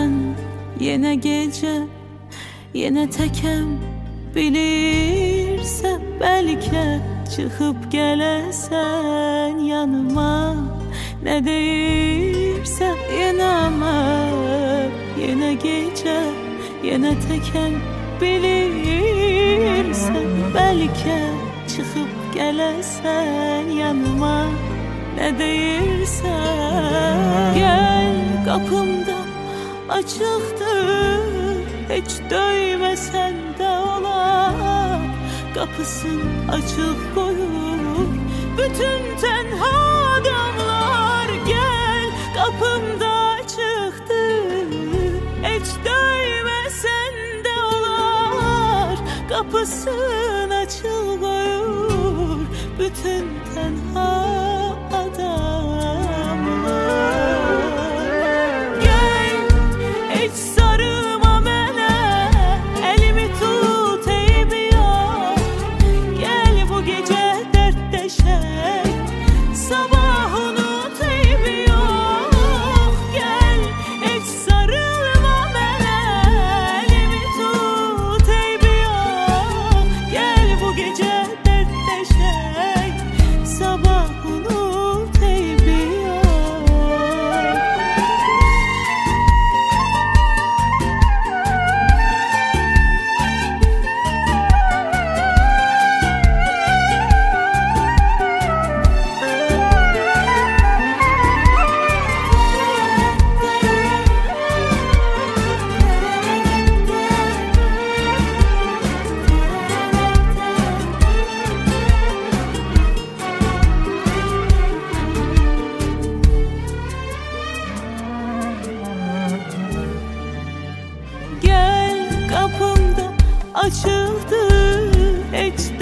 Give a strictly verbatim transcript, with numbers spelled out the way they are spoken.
sen yine gece, yine tekem bilirse belki çıkıp gelesen yanıma. Ne değilse inanma, yine gece, yine tekem bilirse belki çıkıp gelesen yanıma. Ne değilse gel, kapımda açıktır, hiç döymesen de olar. Kapısın açık koyur bütün tenha adamlar. Gel, kapımda açıktır, hiç döymesen de olar. Kapısın açık koyur bütün tenha adamlar. Gel, hiç sarılma bana, elimi tut ey bir yar. Gel bu gece dertleşek, sabah unut ey bir yok. Gel, hiç sarılma bana, elimi tut ey bir yok. Gel bu gece dertleşek, sabah unut ey bir yok. Gel, kapımda açıktır, hiç